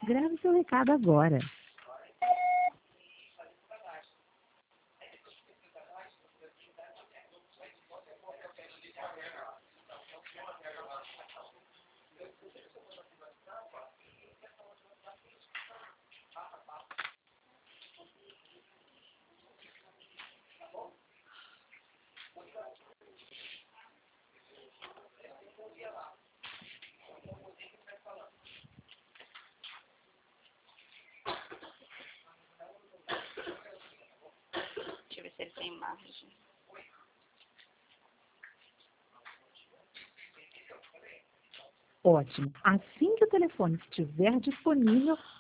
Grave seu recado agora. Deixa eu ver se ele tem margem. Ótimo. Assim que o telefone estiver disponível,